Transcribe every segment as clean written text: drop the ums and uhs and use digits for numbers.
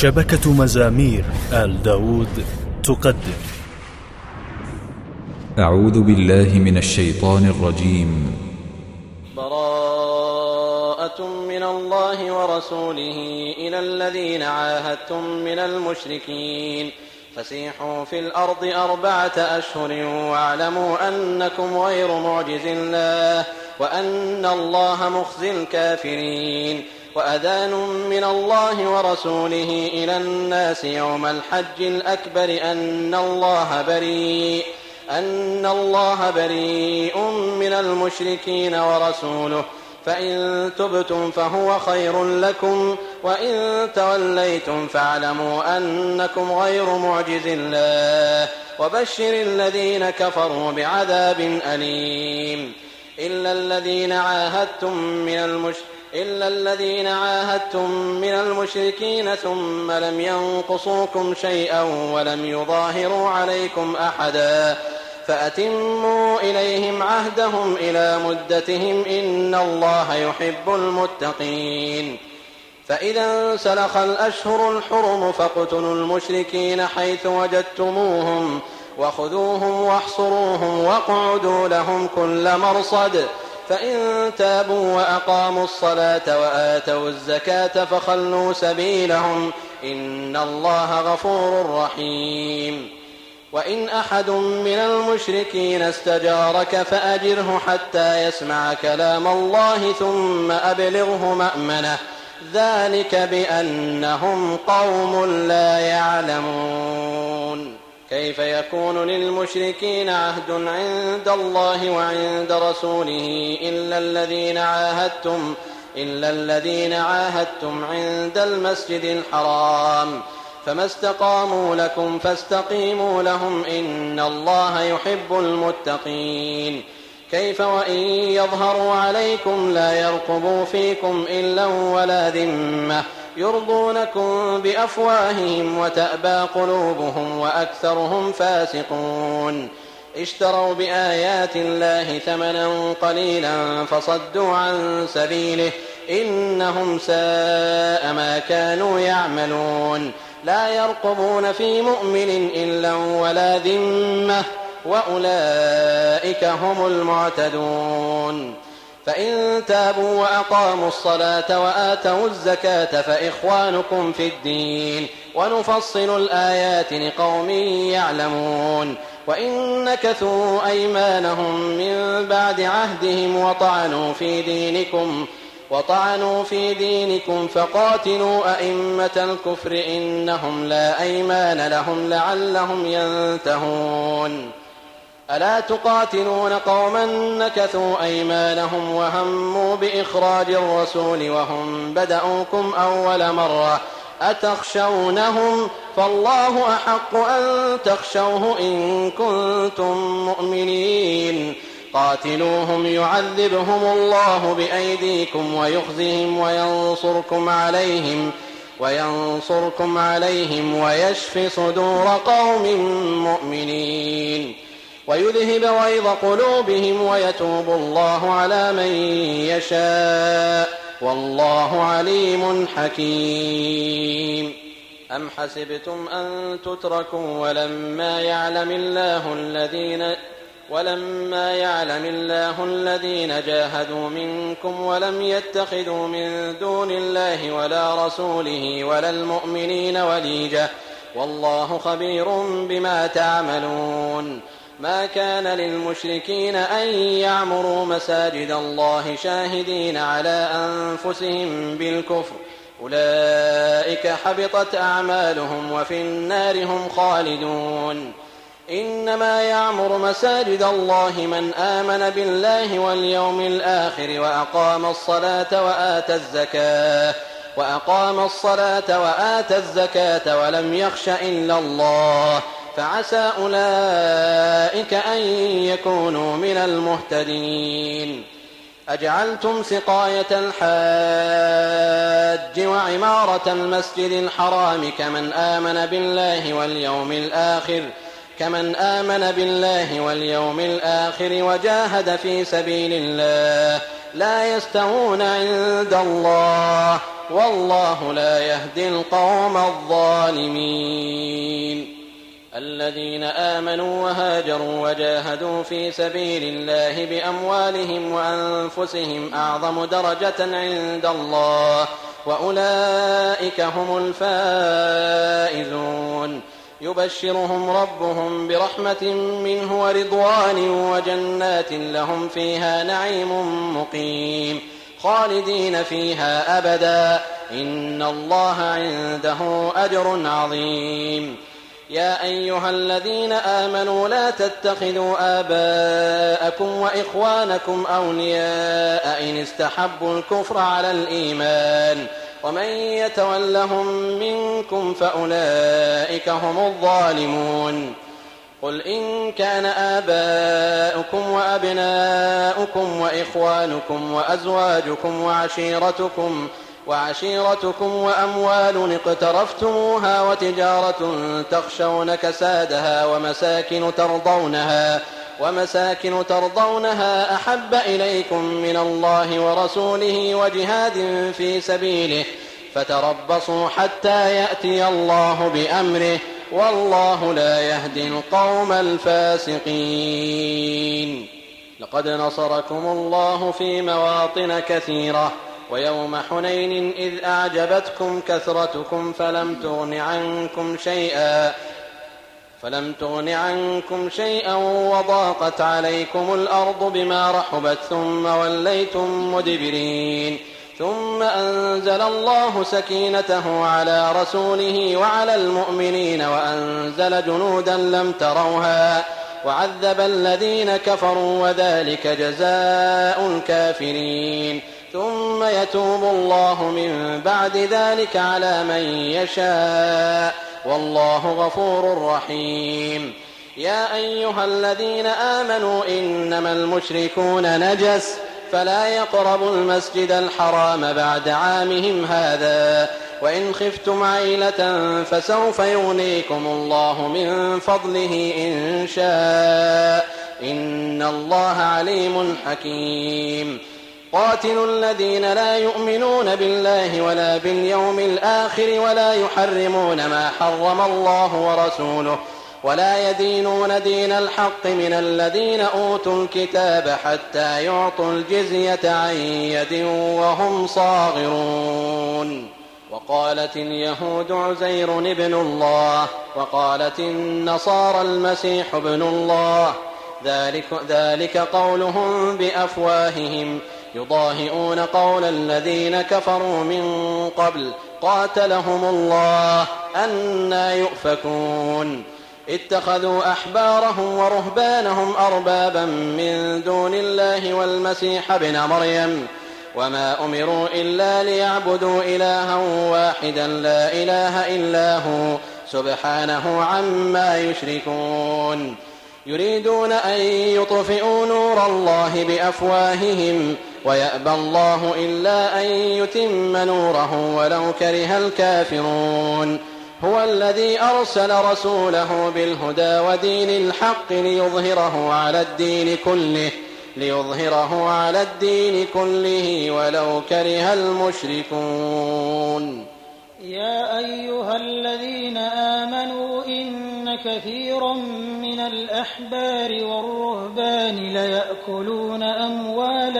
شبكة مزامير آل داود تقدم. أعوذ بالله من الشيطان الرجيم. براءة من الله ورسوله إلى الذين عاهدتم من المشركين فسيحوا في الأرض 4 أشهر واعلموا أنكم غير معجز الله وأن الله مخزي الكافرين. وأذان من الله ورسوله إلى الناس يوم الحج الأكبر أن الله بريء من المشركين ورسوله فإن تبتم فهو خير لكم وإن توليتم فاعلموا أنكم غير معجز الله وبشر الذين كفروا بعذاب أليم. إلا الذين عاهدتم من المشركين ثم لم ينقصوكم شيئا ولم يظاهروا عليكم أحدا فأتموا إليهم عهدهم إلى مدتهم إن الله يحب المتقين. فإذا انسلخ الأشهر الحرم فاقتلوا المشركين حيث وجدتموهم وخذوهم واحصروهم واقعدوا لهم كل مرصد فإن تابوا وأقاموا الصلاة وآتوا الزكاة فخلوا سبيلهم إن الله غفور رحيم. وإن أحد من المشركين استجارك فأجره حتى يسمع كلام الله ثم أبلغه مأمنه ذلك بأنهم قوم لا يعلمون. كيف يكون للمشركين عهد عند الله وعند رسوله إلا الذين عاهدتم عند المسجد الحرام فما استقاموا لكم فاستقيموا لهم إن الله يحب المتقين. كيف وإن يظهروا عليكم لا يرقبوا فيكم إلا ولا ذمة يرضونكم بأفواههم وتأبى قلوبهم وأكثرهم فاسقون. اشتروا بآيات الله ثمنا قليلا فصدوا عن سبيله إنهم ساء ما كانوا يعملون. لا يرقبون في مؤمن إلا ولا ذمة وأولئك هم المعتدون. فإن تابوا وأقاموا الصلاة وآتوا الزكاة فإخوانكم في الدين ونفصل الآيات لقوم يعلمون. وإن نكثوا أيمانهم من بعد عهدهم وطعنوا في دينكم فقاتلوا أئمة الكفر إنهم لا أيمان لهم لعلهم ينتهون. ألا تقاتلون قوما نكثوا أيمانهم وهموا بإخراج الرسول وهم بدأوكم أول مرة أتخشونهم فالله أحق أن تخشوه إن كنتم مؤمنين. قاتلوهم يعذبهم الله بأيديكم ويخزهم وينصركم عليهم ويشف صدور قوم مؤمنين ويذهب غيظ قلوبهم ويتوب الله على من يشاء والله عليم حكيم. أم حسبتم أن تتركوا ولما يعلم الله الذين جاهدوا منكم ولم يتخذوا من دون الله ولا رسوله ولا المؤمنين وليجة والله خبير بما تعملون. ما كان للمشركين أن يعمروا مساجد الله شاهدين على أنفسهم بالكفر أولئك حبطت أعمالهم وفي النار هم خالدون. إنما يعمر مساجد الله من آمن بالله واليوم الآخر وأقام الصلاة وآتى الزكاة ولم يخش إلا الله فعسى أولئك أن يكونوا من المهتدين. أجعلتم سقاية الحاج وعمارة المسجد الحرام كمن آمن بالله واليوم الآخر وجاهد في سبيل الله لا يستوون عند الله والله لا يهدي القوم الظالمين. الذين آمنوا وهاجروا وجاهدوا في سبيل الله بأموالهم وأنفسهم أعظم درجة عند الله وأولئك هم الفائزون. يبشرهم ربهم برحمة منه ورضوان وجنات لهم فيها نعيم مقيم خالدين فيها أبدا إن الله عنده أجر عظيم. يا أيها الذين آمنوا لا تتخذوا آباءكم وإخوانكم أولياء إن استحبوا الكفر على الإيمان ومن يتولهم منكم فأولئك هم الظالمون. قل إن كان آباؤكم وأبناؤكم وإخوانكم وأزواجكم وعشيرتكم وأموال اقترفتموها وتجارة تخشون كسادها ومساكن ترضونها أحب إليكم من الله ورسوله وجهاد في سبيله فتربصوا حتى يأتي الله بأمره والله لا يهدي القوم الفاسقين. لقد نصركم الله في مواطن كثيرة ويوم حنين إذ أعجبتكم كثرتكم فلم تغن عنكم شيئا وضاقت عليكم الأرض بما رحبت ثم وليتم مدبرين ثم أنزل الله سكينته على رسوله وعلى المؤمنين وأنزل جنودا لم تروها وعذب الذين كفروا وذلك جزاء الكافرين ثم يتوب الله من بعد ذلك على من يشاء والله غفور رحيم. يا أيها الذين آمنوا إنما المشركون نجس فلا يقربوا المسجد الحرام بعد عامهم هذا وإن خفتم عيلة فسوف يغنيكم الله من فضله إن شاء إن الله عليم حكيم. قاتلوا الذين لا يؤمنون بالله ولا باليوم الآخر ولا يحرمون ما حرم الله ورسوله ولا يدينون دين الحق من الذين أوتوا الكتاب حتى يعطوا الجزية عن يد وهم صاغرون. وقالت اليهود عزير ابن الله وقالت النصارى المسيح ابن الله ذلك قولهم بأفواههم يضاهئون قول الذين كفروا من قبل قاتلهم الله أنى يؤفكون. اتخذوا أحبارهم ورهبانهم أربابا من دون الله والمسيح ابن مريم وما أمروا إلا ليعبدوا إلها واحدا لا إله إلا هو سبحانه عما يشركون. يريدون أن يطفئوا نور الله بأفواههم ويأبى الله إلا أن يتم نوره ولو كره الكافرون. هو الذي أرسل رسوله بالهدى ودين الحق ليظهره على الدين كله ولو كره المشركون. يا أيها الذين آمنوا إن كثيرا من الأحبار والرهبان ليأكلون أموال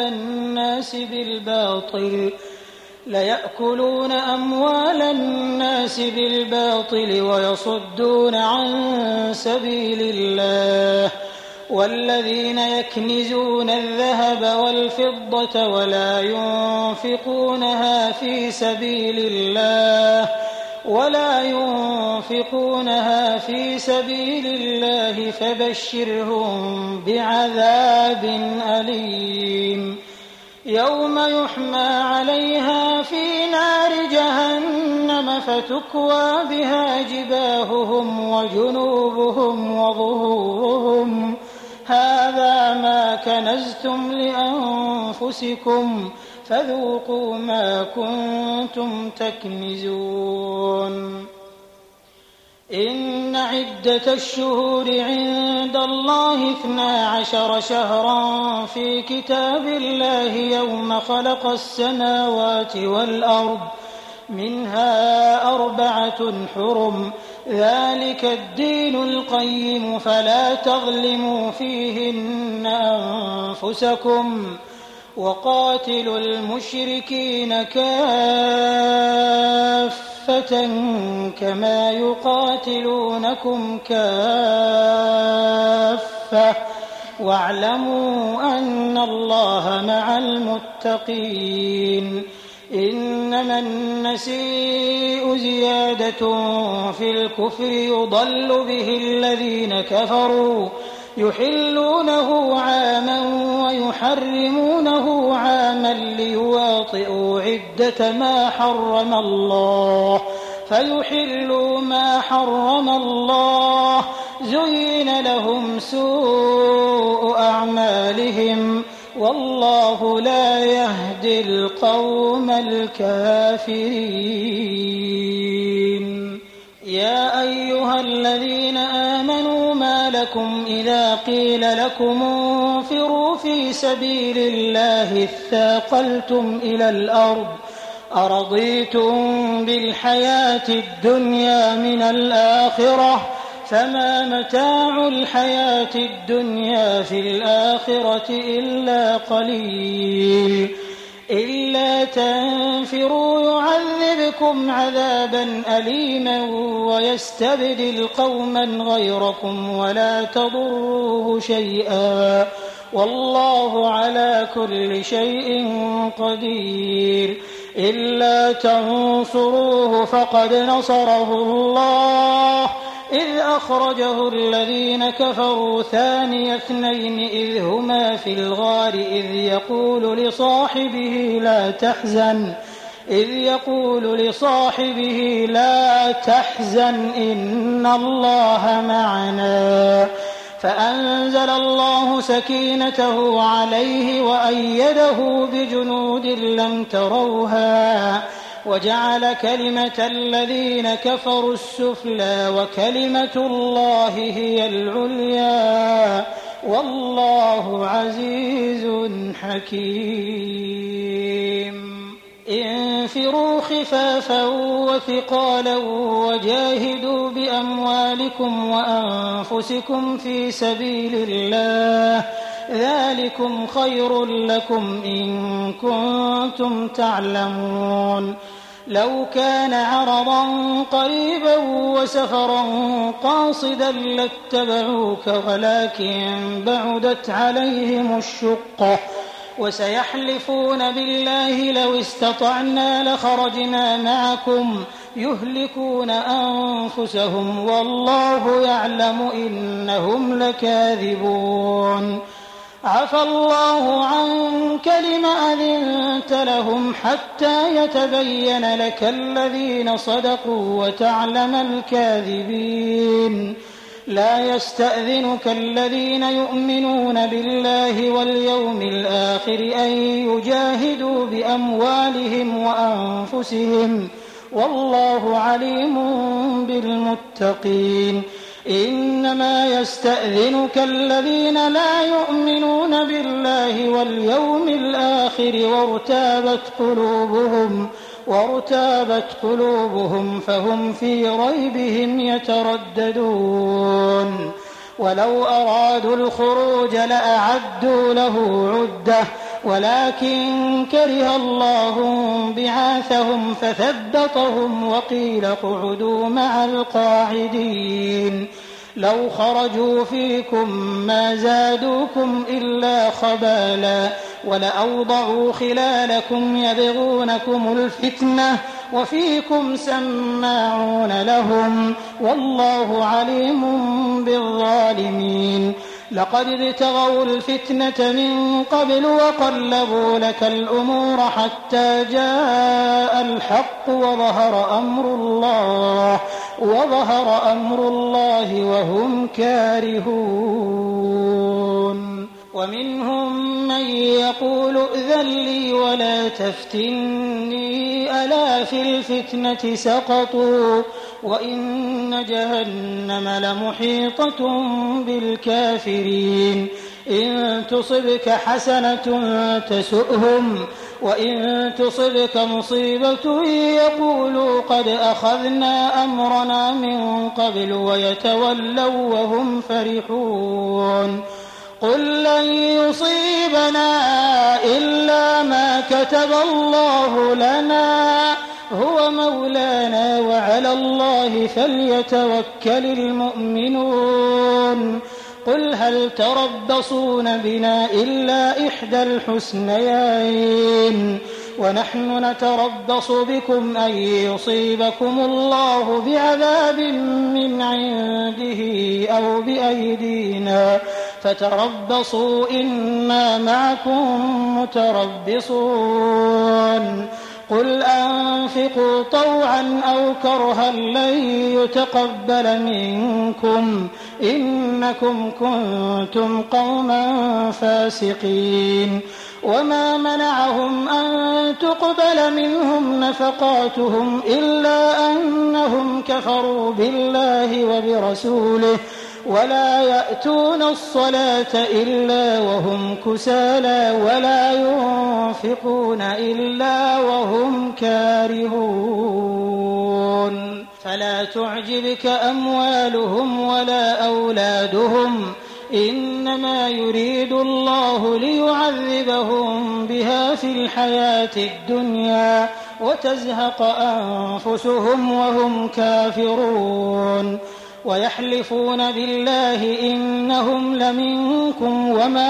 الناس بالباطل ويصدون عن سبيل الله والذين يكنزون الذهب والفضة ولا ينفقونها في سبيل الله فبشرهم بعذاب أليم يوم يحمى عليها في نار جهنم فتكوى بها جباههم وجنوبهم وظهورهم هذا ما كنزتم لأنفسكم فذوقوا ما كنتم تكنزون. إن عدة الشهور عند الله 12 شهرا في كتاب الله يوم خلق السماوات والأرض منها 4 حرم ذلك الدين القيم فلا تظلموا فيهن أنفسكم وقاتلوا المشركين كافة كما يقاتلونكم كافة واعلموا أن الله مع المتقين إنما النسيء زيادة في الكفر يضل به الذين كفروا يحلونه عاما ويحرمونه عاما ليواطئوا عدة ما حرم الله فيحلوا ما حرم الله زين لهم سوء أعمالهم والله لا يهدي القوم الكافرين يا أيها الذين آمنوا ما لكم إذا قيل لكم انفروا في سبيل الله اثاقلتم إلى الأرض أرضيتم بالحياة الدنيا من الآخرة فما متاع الحياة الدنيا في الآخرة إلا قليل إلا تنفروا يعذبكم عذابا أليما ويستبدل قوما غيركم ولا تضروه شيئا والله على كل شيء قدير إلا تنصروه فقد نصره الله إذ أخرجه الذين كفروا ثاني اثنين إذ هما في الغار إذ يقول لصاحبه لا تحزن إن الله معنا فأنزل الله سكينته عليه وأيده بجنود لم تروها وجعل كلمة الذين كفروا السفلى وكلمة الله هي العليا والله عزيز حكيم انفروا خفافا وثقالا وجاهدوا بأموالكم وأنفسكم في سبيل الله ذلكم خير لكم إن كنتم تعلمون لو كان عرضا قريبا وسفرا قاصدا لاتبعوك ولكن بعدت عليهم الشقة وسيحلفون بالله لو استطعنا لخرجنا معكم يهلكون أنفسهم والله يعلم إنهم لكاذبون عفى الله عنك لم أذنت لهم حتى يتبين لك الذين صدقوا وتعلم الكاذبين لا يستأذنك الذين يؤمنون بالله واليوم الآخر أن يجاهدوا بأموالهم وأنفسهم والله عليم بالمتقين إنما يستأذنك الذين لا يؤمنون بالله واليوم الآخر وارتابت قلوبهم فهم في ريبهم يترددون ولو أرادوا الخروج لأعدوا له عدة ولكن كره الله بعاثهم فثبطهم وقيل اقعدوا مع القاعدين لو خرجوا فيكم ما زادوكم إلا خبالا ولأوضعوا خلالكم يبغونكم الفتنة وفيكم سماعون لهم والله عليم بالظالمين لقد ابتغوا الفتنة من قبل وقلبوا لك الأمور حتى جاء الحق وظهر أمر الله وهم كارهون ومنهم من يقول ائذن لي ولا تفتني ألا في الفتنة سقطوا وإن جهنم لمحيطة بالكافرين إن تصبك حسنة تسؤهم وإن تصبك مصيبة يقولوا قد أخذنا أمرنا من قبل ويتولوا وهم فرحون قل لن يصيبنا إلا ما كتب الله لنا هو مولانا وعلى الله فليتوكل المؤمنون قل هل تربصون بنا إلا إحدى الحسنيين ونحن نتربص بكم أن يصيبكم الله بعذاب من عنده أو بأيدينا فتربصوا إنا معكم متربصون قل أنفقوا طوعا أو كرها لن يتقبل منكم إنكم كنتم قوما فاسقين وما منعهم أن تقبل منهم نفقاتهم إلا أنهم كفروا بالله وبرسوله ولا يأتون الصلاة إلا وهم كسالى ولا ينفقون إلا وهم كارهون فلا تعجبك أموالهم ولا أولادهم إنما يريد الله ليعذبهم بها في الحياة الدنيا وتزهق أنفسهم وهم كافرون ويحلفون بالله إنهم لمنكم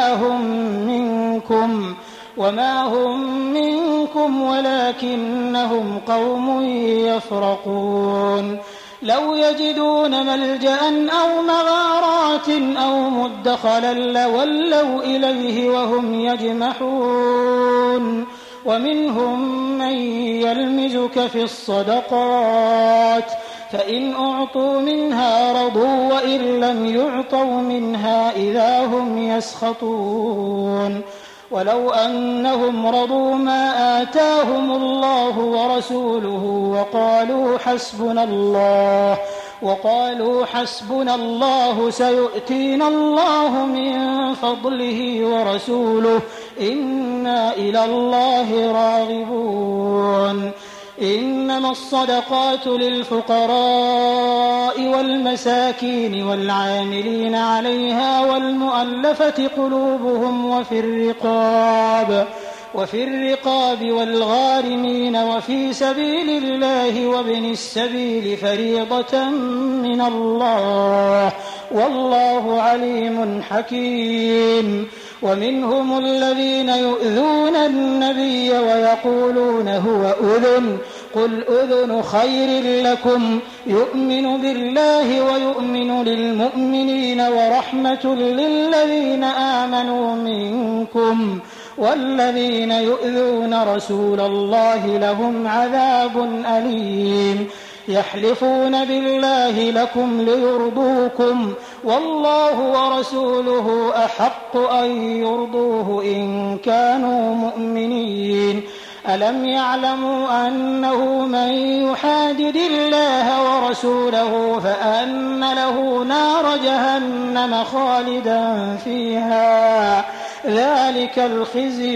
وما هم منكم ولكنهم قوم يفرقون لو يجدون ملجأ أو مغارات أو مدخلا لولوا إليه وهم يجمحون ومنهم من يلمزك في الصدقات فإن أعطوا منها رضوا وإن لم يعطوا منها إذا هم يسخطون ولو أنهم رضوا ما آتاهم الله ورسوله وقالوا حسبنا الله سيؤتينا الله من فضله ورسوله إنا إلى الله راغبون إنما الصدقات للفقراء والمساكين والعاملين عليها والمؤلفة قلوبهم وفي الرقاب والغارمين وفي سبيل الله وابن السبيل فريضة من الله والله عليم حكيم ومنهم الذين يؤذون النبي ويقولون هو أذن قل أذن خير لكم يؤمن بالله ويؤمن للمؤمنين ورحمة للذين آمنوا منكم والذين يؤذون رسول الله لهم عذاب أليم يحلفون بالله لكم ليرضوكم والله ورسوله أحق أن يرضوه إن كانوا مؤمنين ألم يعلموا أنه من يحادد الله ورسوله فأن له نار جهنم خالدا فيها ذلك الخزي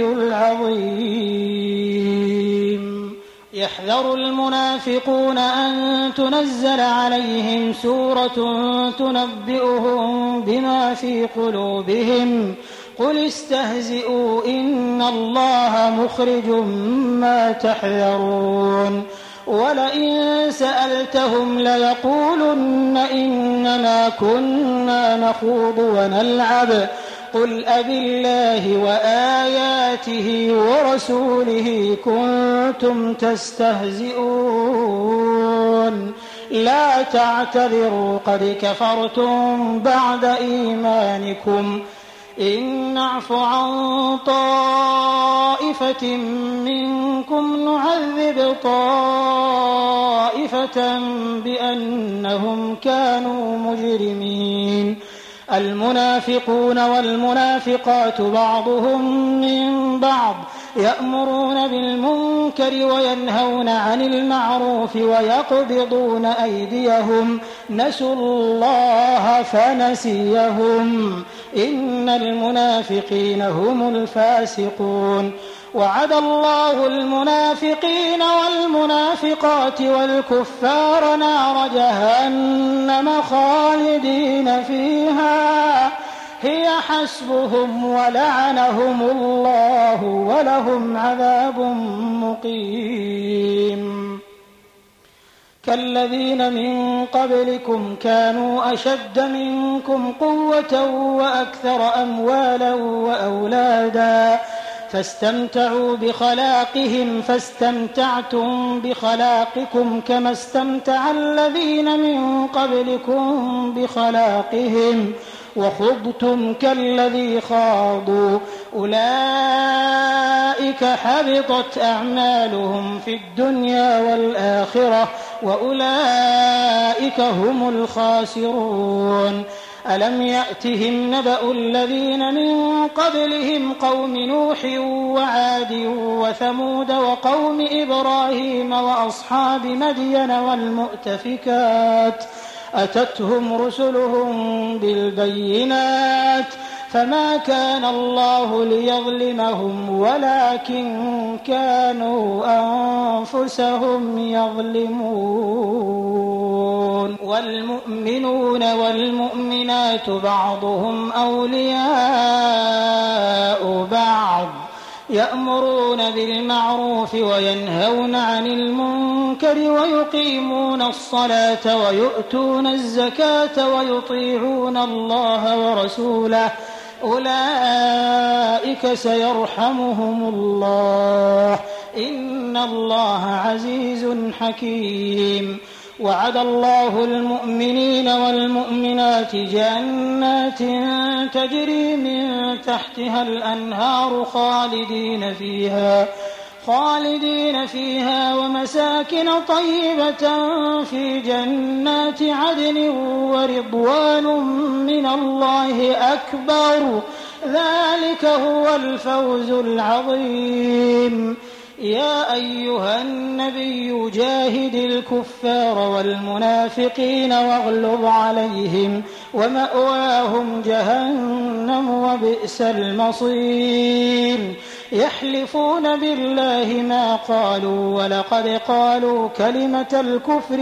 العظيم يحذر المنافقون أن تنزل عليهم سورة تنبئهم بما في قلوبهم قل استهزئوا إن الله مخرج ما تحذرون ولئن سألتهم ليقولن إنما كنا نخوض ونلعب قل أبالله وآياته ورسوله كنتم تستهزئون لا تعتذروا قد كفرتم بعد إيمانكم إن نعف عن طائفة منكم نعذب طائفة بأنهم كانوا مجرمين المنافقون والمنافقات بعضهم من بعض يأمرون بالمنكر وينهون عن المعروف ويقبضون أيديهم نسوا الله فنسيهم إن المنافقين هم الفاسقون وعد الله المنافقين والمنافقات والكفار نار جهنم خالدين فيها هي حسبهم ولعنهم الله ولهم عذاب مقيم كالذين من قبلكم كانوا أشد منكم قوة وأكثر أموالا وأولادا فاستمتعوا بخلاقهم فاستمتعتم بخلاقكم كما استمتع الذين من قبلكم بخلاقهم وخضتم كالذي خاضوا أولئك حبطت أعمالهم في الدنيا والآخرة وأولئك هم الخاسرون ألم يأتهم نبأ الذين من قبلهم قوم نوح وعاد وثمود وقوم إبراهيم وأصحاب مدين والمؤتفكات أتتهم رسلهم بالبينات فما كان الله ليظلمهم ولكن كانوا أنفسهم يظلمون والمؤمنون والمؤمنات بعضهم أولياء بعض يأمرون بالمعروف وينهون عن المنكر ويقيمون الصلاة ويؤتون الزكاة ويطيعون الله ورسوله أولئك سيرحمهم الله إن الله عزيز حكيم وعد الله المؤمنين والمؤمنات جنات تجري من تحتها الأنهار خالدين فيها ومساكن طيبة في جنات عدن ورضوان من الله أكبر ذلك هو الفوز العظيم يا أيها النبي جاهد الكفار والمنافقين واغلظ عليهم ومأواهم جهنم وبئس المصير يحلفون بالله ما قالوا ولقد قالوا كلمة الكفر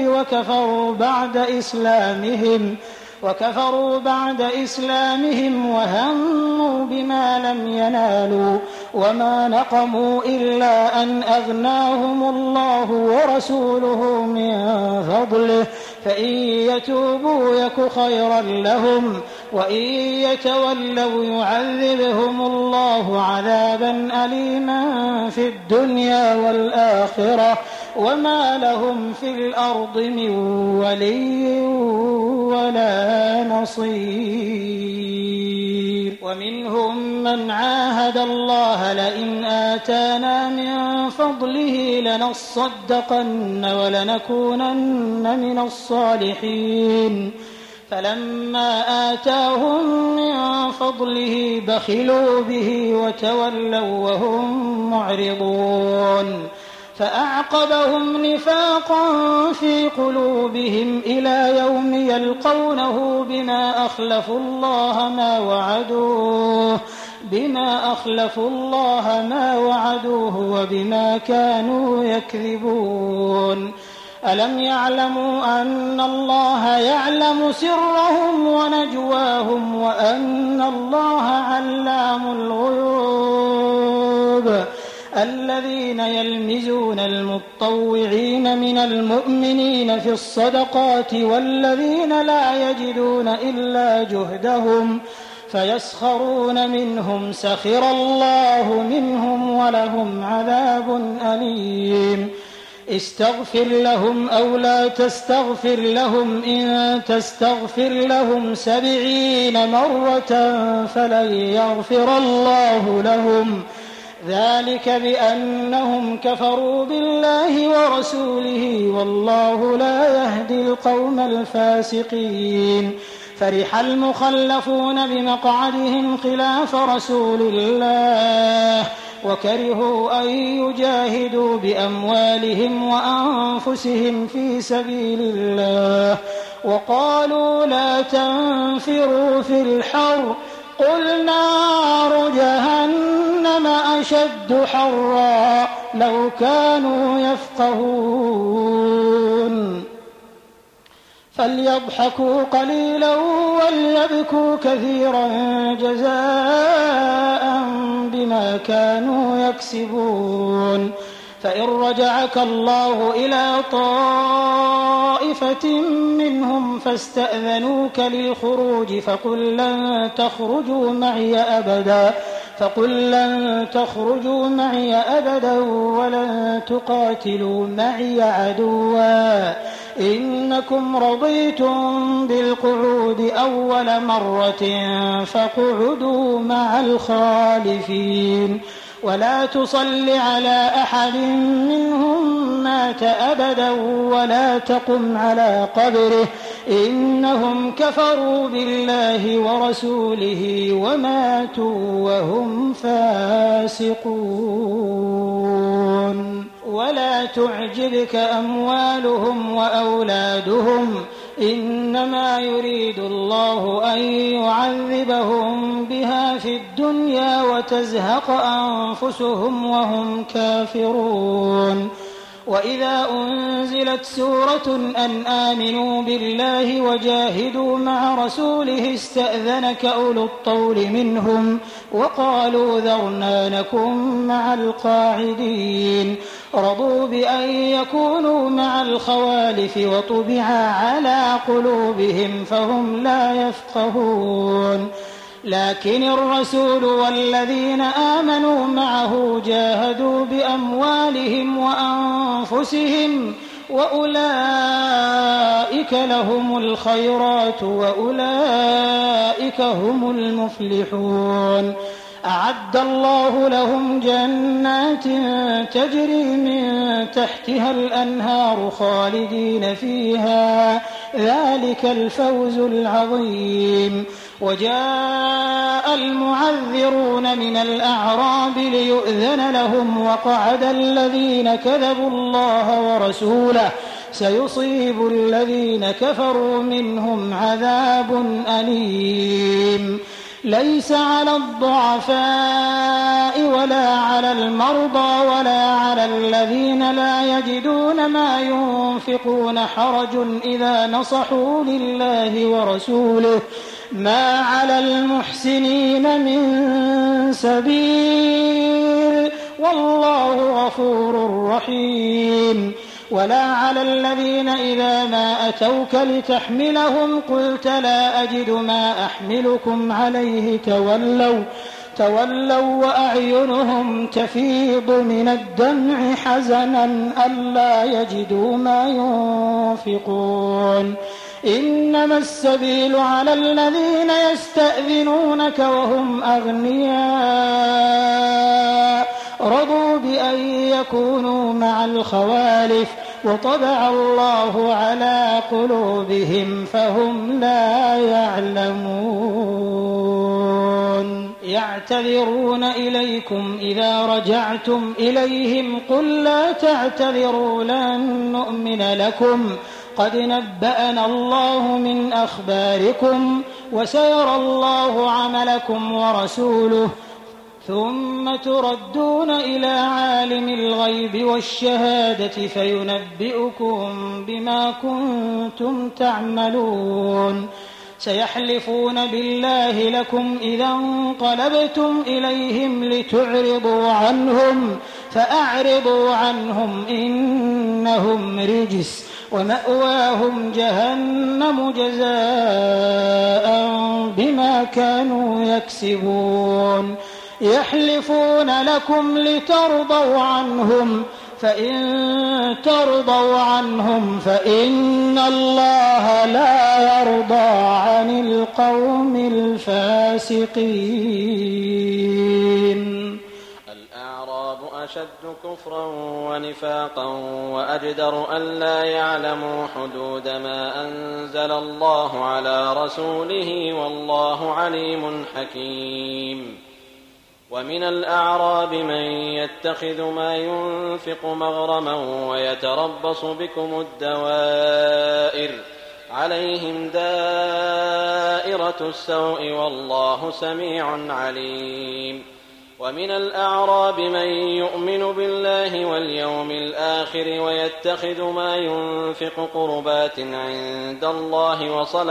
وكفروا بعد إسلامهم وهموا بما لم ينالوا وما نقموا إلا أن أغناهم الله ورسوله من فضله فإن يتوبوا يك خيرا لهم وإن يتولوا يعذبهم الله عذابا أليما في الدنيا والآخرة وما لهم في الأرض من ولي ولا نصير ومنهم من عاهد الله لئن آتانا من فضله لنصدقن ولنكونن من الصالحين فلما آتاهم من فضله بخلوا به وتولوا وهم معرضون فأعقبهم نفاقا في قلوبهم إلى يوم يلقونه بما أخلفوا الله ما وعدوه وبما كانوا يكذبون ألم يعلموا أن الله يعلم سرهم ونجواهم وأن الله علام الغيوب الذين يلمزون المطوعين من المؤمنين في الصدقات والذين لا يجدون إلا جهدهم فيسخرون منهم سخر الله منهم ولهم عذاب أليم استغفر لهم أو لا تستغفر لهم إن تستغفر لهم 70 مرة فلن يغفر الله لهم ذلك بأنهم كفروا بالله ورسوله والله لا يهدي القوم الفاسقين فرح المخلفون بمقعدهم خلاف رسول الله وكرهوا أن يجاهدوا بأموالهم وأنفسهم في سبيل الله وقالوا لا تنفروا في الحر قل نار جهنم جهنم أشد حرا لو كانوا يفقهون فليضحكوا قليلا وليبكوا كثيرا جزاء بما كانوا يكسبون فإن رجعك الله إلى طائفة منهم فاستأذنوك للخروج فقل لن تخرجوا معي أبدا ولن تقاتلوا معي عدوا إنكم رضيتم بالقعود أول مرة فاقعدوا مع الخالفين ولا تصل على أحد منهم مات أبدا ولا تقم على قبره إنهم كفروا بالله ورسوله وماتوا وهم فاسقون ولا تعجبك أموالهم وأولادهم إنما يريد الله أن يعذبهم بها في الدنيا وتزهق أنفسهم وهم كافرون وإذا أنزلت سورة أن آمنوا بالله وجاهدوا مع رسوله استأذنك أولو الطول منهم وقالوا ذرنا نكن مع القاعدين رضوا بأن يكونوا مع الخوالف وطبع على قلوبهم فهم لا يفقهون لكن الرسول والذين آمنوا معه جاهدوا بأموالهم وأنفسهم وأولئك لهم الخيرات وأولئك هم المفلحون أعد الله لهم جنات تجري من تحتها الأنهار خالدين فيها ذلك الفوز العظيم وجاء المعذرون من الأعراب ليؤذن لهم وقعد الذين كذبوا الله ورسوله سيصيب الذين كفروا منهم عذاب أليم ليس على الضعفاء ولا على المرضى ولا على الذين لا يجدون ما ينفقون حرج إذا نصحوا لله ورسوله ما على المحسنين من سبيل والله غفور رحيم ولا على الذين إذا ما أتوك لتحملهم قلت لا أجد ما أحملكم عليه تولوا وأعينهم تفيض من الدمع حزنا ألا يجدوا ما ينفقون إنما السبيل على الذين يستأذنونك وهم أغنياء رضوا بأن يكونوا مع الخوالف وطبع الله على قلوبهم فهم لا يعلمون يعتذرون إليكم إذا رجعتم إليهم قل لا تعتذروا لن نؤمن لكم قد نبأنا الله من أخباركم وسيرى الله عملكم ورسوله ثم تردون إلى عالم الغيب والشهادة فينبئكم بما كنتم تعملون سيحلفون بالله لكم إذا انقلبتم إليهم لتعرضوا عنهم فأعرضوا عنهم إنهم رجس ومأواهم جهنم جزاء بما كانوا يكسبون يحلفون لكم لترضوا عنهم فإن ترضوا عنهم فإن الله لا يرضى عن القوم الفاسقين الأعراب أشد كفرا ونفاقا وأجدر ألا يعلموا حدود ما أنزل الله على رسوله والله عليم حكيم ومن الأعراب من يتخذ ما ينفق مغرما ويتربص بكم الدوائر عليهم دائرة السوء والله سميع عليم ومن الأعراب من يؤمن بالله واليوم الآخر ويتخذ ما ينفق قربات عند الله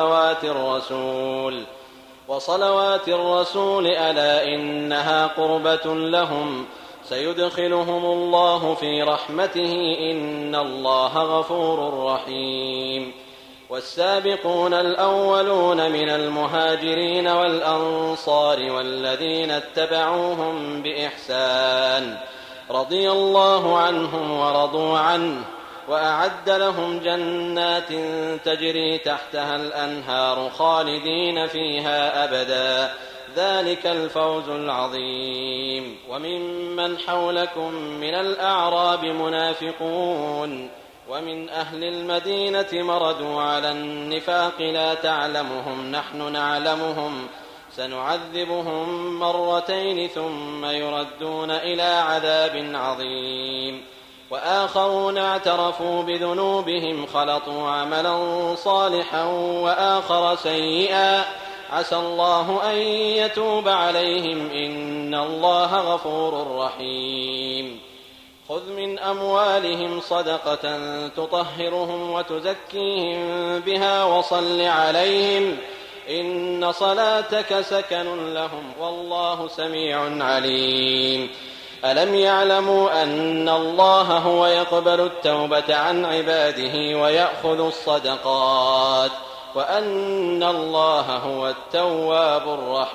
وصلوات الرسول ألا إنها قربة لهم سيدخلهم الله في رحمته إن الله غفور رحيم. والسابقون الأولون من المهاجرين والأنصار والذين اتبعوهم بإحسان رضي الله عنهم ورضوا عنه وأعد لهم جنات تجري تحتها الأنهار خالدين فيها أبدا ذلك الفوز العظيم. وممن حولكم من الأعراب منافقون ومن أهل المدينة مردوا على النفاق لا تعلمهم نحن نعلمهم سنعذبهم مرتين ثم يردون إلى عذاب عظيم. وآخرون اعترفوا بذنوبهم خلطوا عملا صالحا وآخر سيئا عسى الله أن يتوب عليهم إن الله غفور رحيم. خذ من أموالهم صدقة تطهرهم وتزكيهم بها وصل عليهم إن صلاتك سكن لهم والله سميع عليم. ألم يعلموا أن الله هو يقبل التوبة عن عباده ويأخذ الصدقات وأن الله هو التواب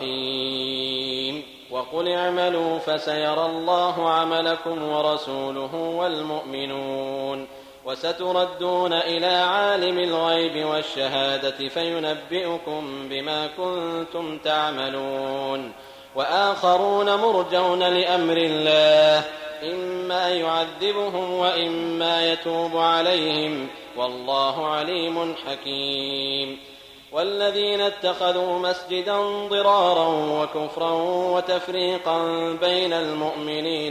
الرحيم. وقل اعملوا فسيرى الله عملكم ورسوله والمؤمنون وستردون إلى عالم الغيب والشهادة فينبئكم بما كنتم تعملون. وآخرون مرجون لأمر الله إما يعذبهم وإما يتوب عليهم والله عليم حكيم. والذين اتخذوا مسجدا ضرارا وكفرا وتفريقا بين المؤمنين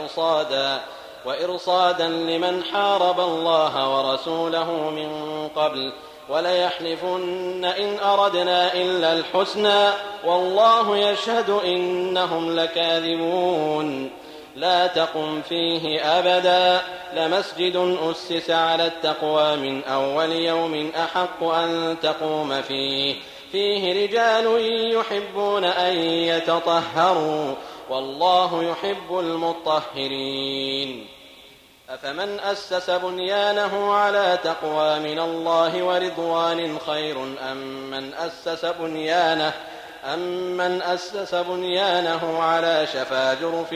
وإرصادا لمن حارب الله ورسوله من قبل وليحلفن إن أردنا إلا الحسنى والله يشهد إنهم لكاذبون. لا تقم فيه أبدا لمسجد أسس على التقوى من أول يوم أحق أن تقوم فيه رجال يحبون أن يتطهروا والله يحب المطهرين. أفمن أسس بنيانه على تقوى من الله ورضوان خير أم من أسس بنيانه على شفا جرف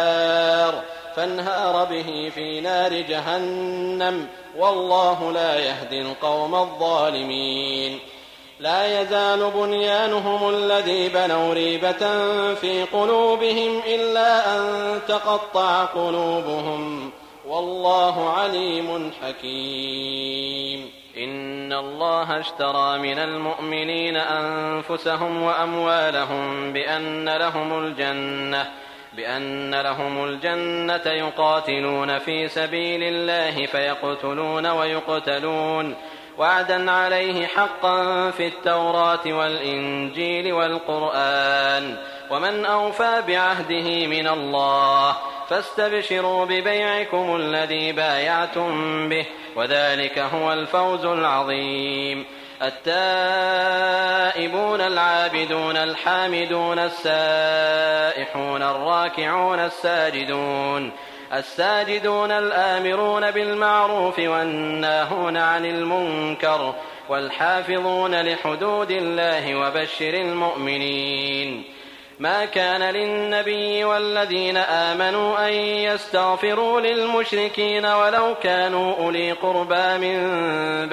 فانهار به في نار جهنم والله لا يهدي القوم الظالمين. لا يزال بنيانهم الذي بنوا ريبة في قلوبهم إلا أن تقطع قلوبهم والله عليم حكيم. إن الله اشترى من المؤمنين أنفسهم وأموالهم بأن لهم الجنة يقاتلون في سبيل الله فيقتلون ويقتلون وعدا عليه حقا في التوراة والإنجيل والقرآن ومن أوفى بعهده من الله فاستبشروا ببيعكم الذي بايعتم به وذلك هو الفوز العظيم. التائبون العابدون الحامدون السائحون الراكعون الساجدون الآمرون بالمعروف والناهون عن المنكر والحافظون لحدود الله وبشر المؤمنين. ما كان للنبي والذين آمنوا أن يستغفروا للمشركين ولو كانوا أولي قربى من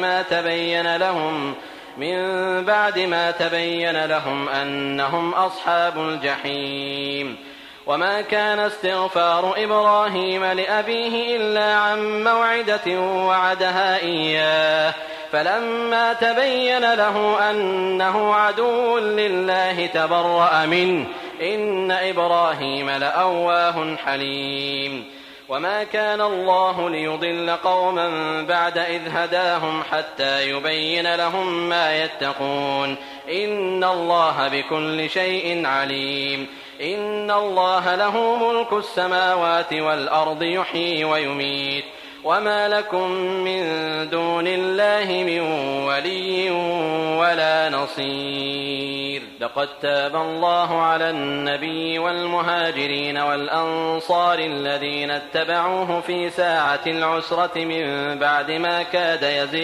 بعد ما تبين لهم أنهم أصحاب الجحيم. وما كان استغفار إبراهيم لأبيه إلا عن موعدة وعدها إياه فلما تبين له أنه عدو لله تبرأ منه إن إبراهيم لأواه حليم. وما كان الله ليضل قوما بعد إذ هداهم حتى يبين لهم ما يتقون إن الله بكل شيء عليم إن الله له ملك السماوات والأرض يحيي ويميت وما لكم من دون الله من ولي ولا نصير لقد تاب الله على النبي والمهاجرين والأنصار الذين اتبعوه في ساعة العسرة من بعد ما كاد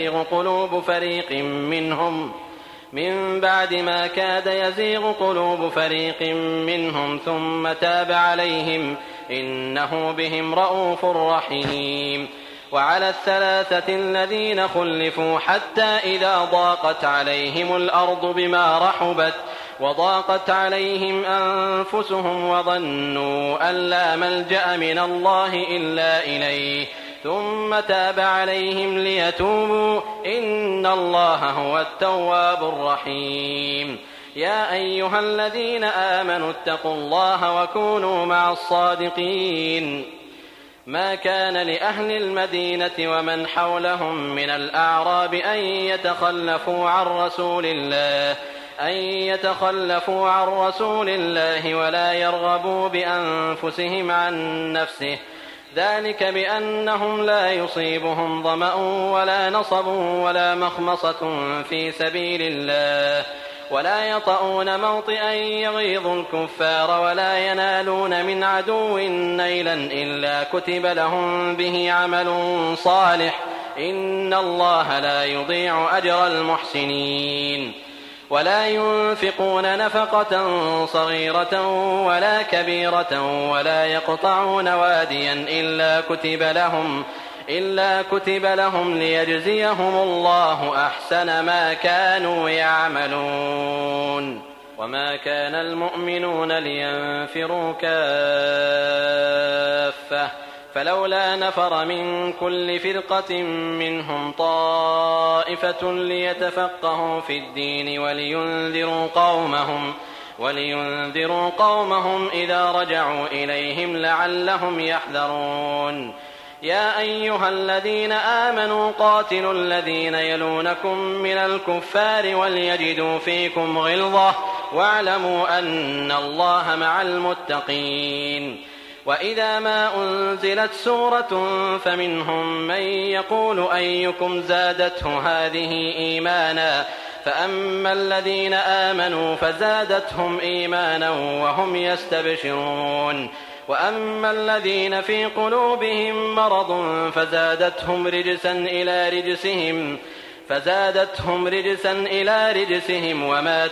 يزيغ قلوب فريق منهم ثم تاب عليهم إنه بهم رءوف رحيم وعلى الثلاثة الذين خلفوا حتى إذا ضاقت عليهم الأرض بما رحبت وضاقت عليهم أنفسهم وظنوا أن لا ملجأ من الله إلا إليه ثم تاب عليهم ليتوبوا إن الله هو التواب الرحيم يا أيها الذين آمنوا اتقوا الله وكونوا مع الصادقين ما كان لأهل المدينة ومن حولهم من الأعراب أن يتخلفوا عن رسول الله ولا يرغبوا بأنفسهم عن نفسه ذلك بأنهم لا يصيبهم ظمأ ولا نصب ولا مخمصة في سبيل الله ولا يطؤون موطئا يغيظ الكفار ولا ينالون من عدو نيلا إلا كتب لهم به عمل صالح إن الله لا يضيع أجر المحسنين ولا ينفقون نفقة صغيرة ولا كبيرة ولا يقطعون واديا إلا كتب لهم ليجزيهم الله أحسن ما كانوا يعملون وما كان المؤمنون لينفروا كافة فلولا نفر من كل فرقة منهم طائفة ليتفقهوا في الدين ولينذروا قومهم إذا رجعوا إليهم لعلهم يحذرون يا أيها الذين آمنوا قاتلوا الذين يلونكم من الكفار وليجدوا فيكم غلظة واعلموا أن الله مع المتقين وإذا ما أنزلت سورة فمنهم من يقول أيكم زادته هذه إيمانا فأما الذين آمنوا فزادتهم إيمانا وهم يستبشرون وأما الذين في قلوبهم مرض فزادتهم رجسا إلى رجسهم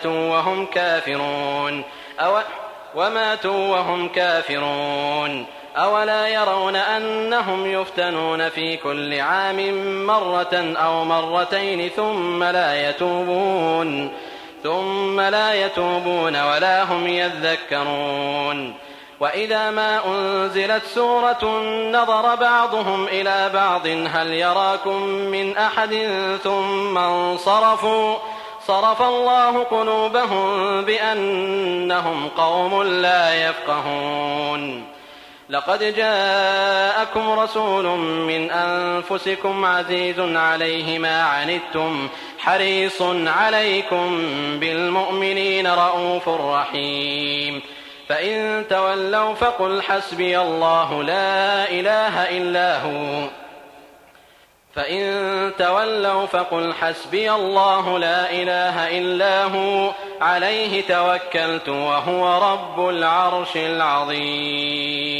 وماتوا وهم كافرون أولا يرون أنهم يفتنون في كل عام مرة أو مرتين ثم لا يتوبون ولا هم يذكرون وإذا ما أنزلت سورة نظر بعضهم إلى بعض هل يراكم من أحد ثم انصرفوا صرف الله قلوبهم بأنهم قوم لا يفقهون لقد جاءكم رسول من أنفسكم عزيز عليه ما عنتم حريص عليكم بالمؤمنين رءوف رحيم فإن تولوا فقل حسبي الله لا إله إلا هو عليه توكلت وهو رب العرش العظيم